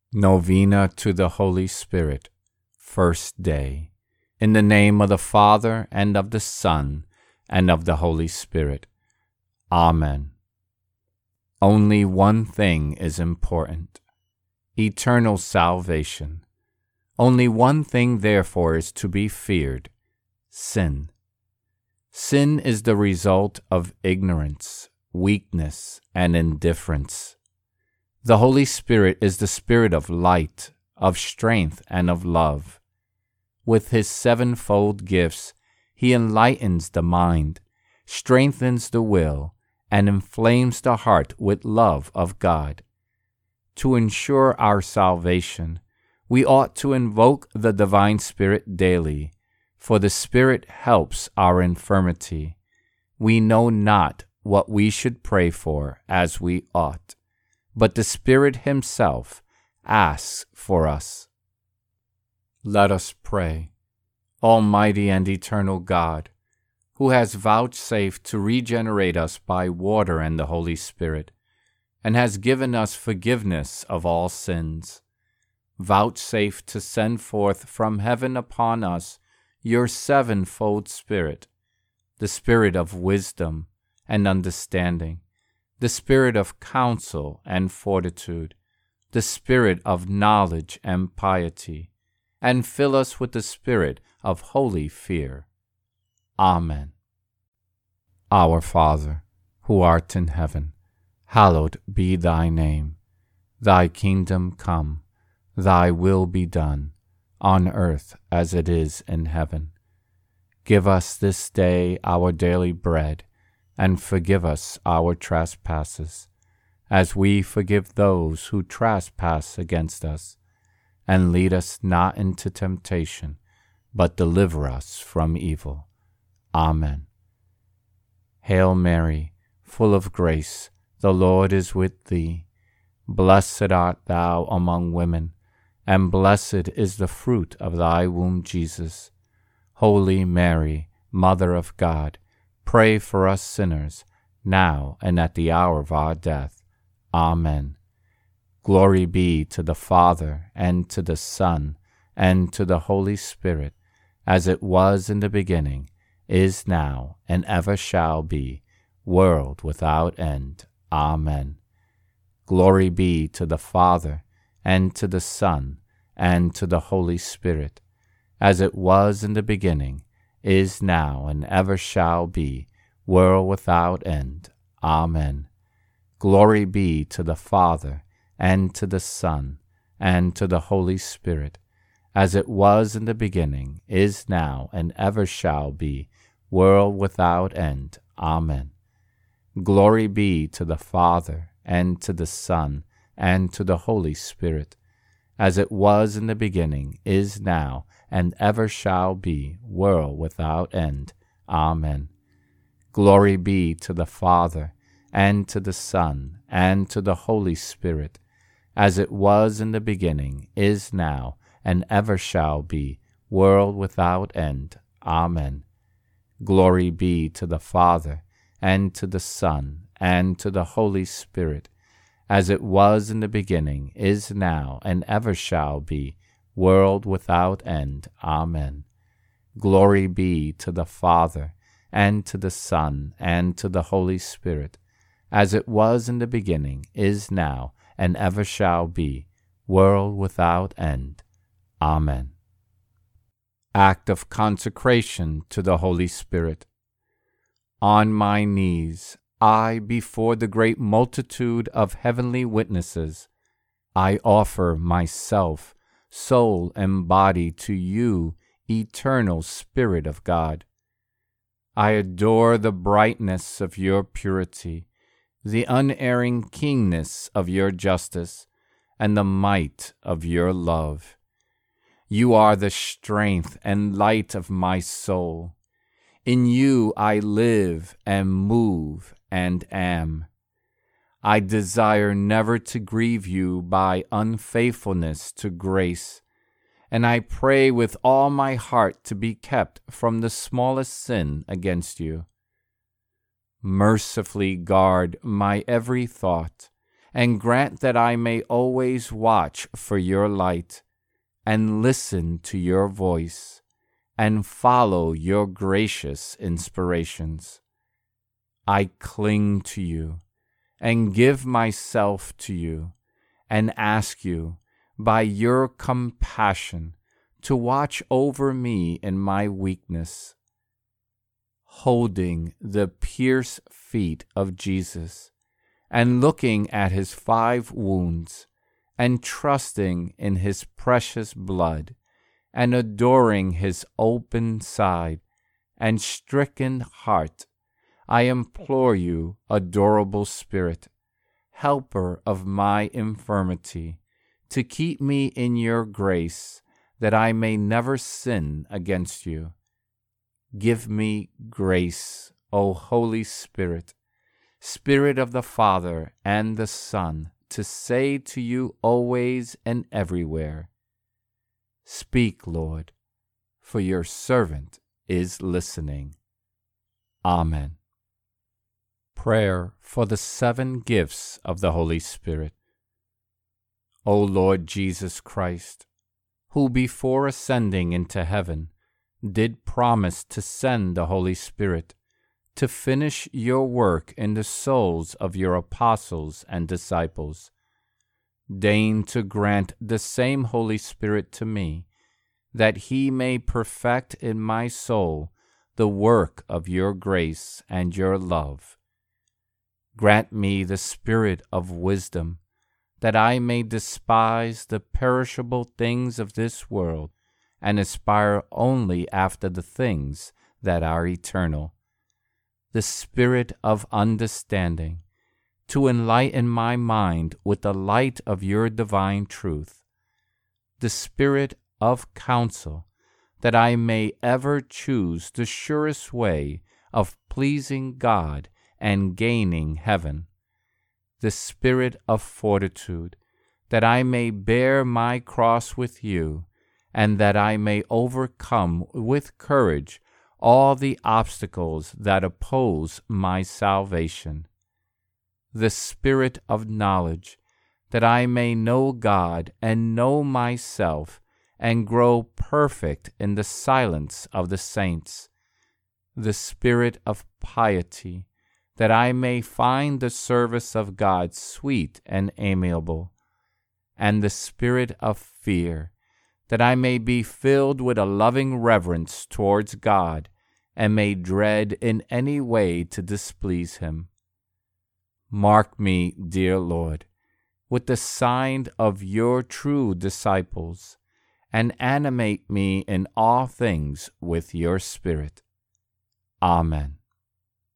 Novena to the Holy Spirit, First Day. In the name of the Father, and of the Son, and of the Holy Spirit. Amen. Only one thing is important: eternal salvation. Only one thing, therefore, is to be feared: sin. Sin is the result of ignorance, weakness, and indifference. The Holy Spirit is the Spirit of light, of strength, and of love. With His sevenfold gifts, He enlightens the mind, strengthens the will, and inflames the heart with love of God. To ensure our salvation, we ought to invoke the Divine Spirit daily, for the Spirit helps our infirmity. We know not what we should pray for as we ought, but the Spirit Himself asks for us. Let us pray. Almighty and eternal God, who has vouchsafed to regenerate us by water and the Holy Spirit, and has given us forgiveness of all sins, vouchsafe to send forth from heaven upon us your sevenfold Spirit, the Spirit of wisdom and understanding, the Spirit of counsel and fortitude, the Spirit of knowledge and piety, and fill us with the Spirit of holy fear. Amen. Our Father, who art in heaven, hallowed be thy name. Thy kingdom come, thy will be done, on earth as it is in heaven. Give us this day our daily bread, and forgive us our trespasses, as we forgive those who trespass against us. And lead us not into temptation, but deliver us from evil. Amen. Hail Mary, full of grace, the Lord is with thee. Blessed art thou among women, and blessed is the fruit of thy womb, Jesus. Holy Mary, Mother of God, pray for us sinners, now and at the hour of our death. Amen. Glory be to the Father, and to the Son, and to the Holy Spirit, as it was in the beginning, is now, and ever shall be, world without end. Amen. Glory be to the Father, and to the Son, and to the Holy Spirit, as it was in the beginning, is now, and ever shall be, world without end. Amen. Glory be to the Father, and to the Son, and to the Holy Spirit, as it was in the beginning, is now, and ever shall be, world without end. Amen. Glory be to the Father, and to the Son, and to the Holy Spirit, as it was in the beginning, is now, and ever shall be, world without end. Amen. Glory be to the Father, and to the Son, and to the Holy Spirit, as it was in the beginning, is now, and ever shall be, world without end. Amen. Glory be to the Father, and to the Son, and to the Holy Spirit, as it was in the beginning, is now, and ever shall be, world without end. Amen. Glory be to the Father, and to the Son, and to the Holy Spirit, as it was in the beginning, is now, and ever shall be, world without end. Amen. Act of consecration to the Holy Spirit. On my knees, I, before the great multitude of heavenly witnesses, I offer myself, soul and body, to you, eternal Spirit of God. I adore the brightness of your purity, the unerring keenness of your justice, and the might of your love. You are the strength and light of my soul. In you I live and move and am. I desire never to grieve you by unfaithfulness to grace, and I pray with all my heart to be kept from the smallest sin against you. Mercifully guard my every thought, and grant that I may always watch for your light, and listen to your voice, and follow your gracious inspirations. I cling to you, and give myself to you, and ask you, by your compassion, to watch over me in my weakness. Holding the pierced feet of Jesus, and looking at his 5 wounds, and trusting in his precious blood, and adoring his open side and stricken heart, I implore you, adorable Spirit, helper of my infirmity, to keep me in your grace, that I may never sin against you. Give me grace, O Holy Spirit, Spirit of the Father and the Son, to say to you always and everywhere, Speak, Lord, for your servant is listening. Amen. Prayer for the 7 gifts of the Holy Spirit. O Lord Jesus Christ, who before ascending into heaven did promise to send the Holy Spirit to finish your work in the souls of your apostles and disciples, deign to grant the same Holy Spirit to me, that he may perfect in my soul the work of your grace and your love. Grant me the spirit of wisdom, that I may despise the perishable things of this world, and aspire only after the things that are eternal. The spirit of understanding, to enlighten my mind with the light of your divine truth. The spirit of counsel, that I may ever choose the surest way of pleasing God and gaining heaven. The spirit of fortitude, that I may bear my cross with you, and that I may overcome with courage all the obstacles that oppose my salvation. The spirit of knowledge, that I may know God and know myself, and grow perfect in the silence of the saints. The spirit of piety, that I may find the service of God sweet and amiable. And the spirit of fear, that I may be filled with a loving reverence towards God, and may dread in any way to displease him. Mark me, dear Lord, with the sign of your true disciples, and animate me in all things with your Spirit. Amen.